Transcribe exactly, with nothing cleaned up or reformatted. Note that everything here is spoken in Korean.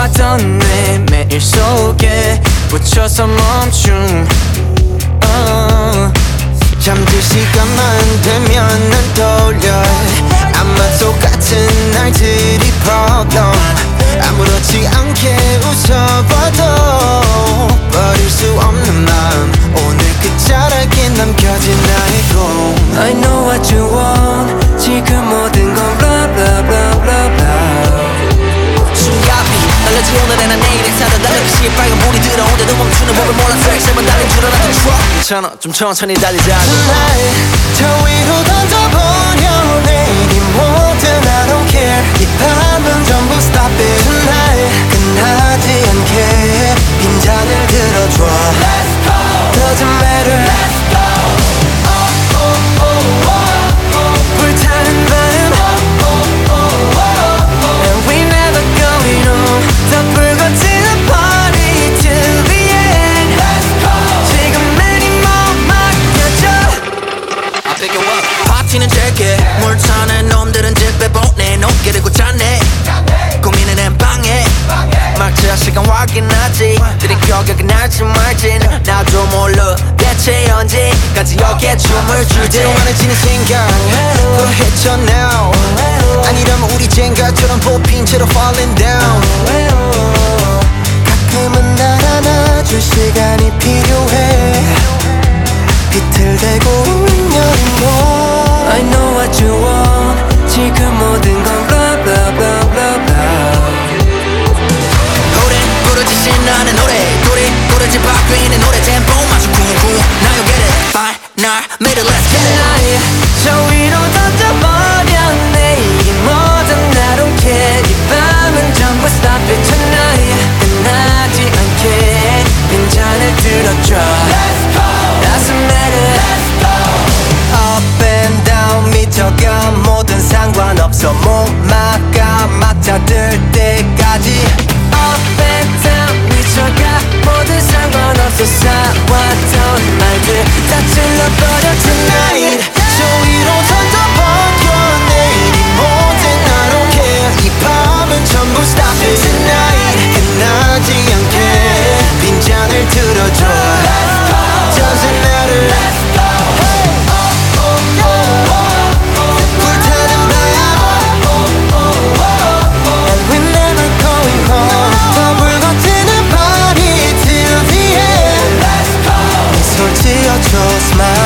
왔던 내 매일 속에 붙여서 멈춤 uh. 잠들 시간만 되면 난 떠올려 아마 똑같은 날들이 problem 아무렇지 않게 웃어봐도 버릴 수 없는 마음 오늘 끝자락에 남겨진 나의 꿈 I know what you want 지금 모든 건 blah blah blah blah blah 숨가비 날려지 오늘의 난 내일의 사다 달려가시게 빨간 불이 들어오는데도 멈추는 법을 몰라 트랙스만 달린 줄 알았던 truck 괜찮아 좀 천천히 달리자고 Tonight 저 위로 던져버려 내일이 뭐든 I don't care 이 밤은 전부 stop it Tonight 끝나지 않게 빈잔을 들어줘 Let's go Doesn't matter Let's go oh, oh, oh, oh, oh. 불타는 밤 oh, oh, oh, oh. And we never going home 더 불거지는 party till the end Let's go 지금 이몸 맡겨줘 I pick you up 파티는 짧게 물 타는 놈들은 집에 보내 놓기를 고쳤네 고민은 엔 방해 막차 시간 확인하지 들이켜격이 날지 말진 나도 몰라 대체 언제까지 여기에 춤을 출지 많아지는 생각 더 헤쳐 now 아니라면 우리 젠가처럼 뽑힌 채로 falling down 가끔은 날 안아줄 시간이 필요해 비틀대고 울면 뭐 I know what you want 지금 모든 건 blah blah blah blah blah 노래 부르지 신나는 노래 노래 부르지 바뀌는 노래 템포 마주 쿵쿵 Now you get it By 날 믿어 let's get it Tonight 저 위로 던져버려 내일이 뭐든 I don't care 이 밤은 전부 stop it tonight 끝나지 않게 빈잔을 들어줘 Let's go Doesn't matter Let's go Up and down 미쳐가 모든 상관없어 못 막아 막차들 때까지 Up and down 미쳐가 모든 상관없어 쌓아왔던 말들 다 찔러버려 tonight 저 위로 던져버려 내일이 뭐든 I don't care 이 밤은 전부 stop it tonight 끝나지 않게 빈잔을 들어줘 Let's go Doesn't matter Let's go hey. oh, oh, oh, oh, oh. 불타는 밤 oh, oh, oh, oh. And we're never going home 더 불거지는 party till the end Let's go 미소를 지어줘 smile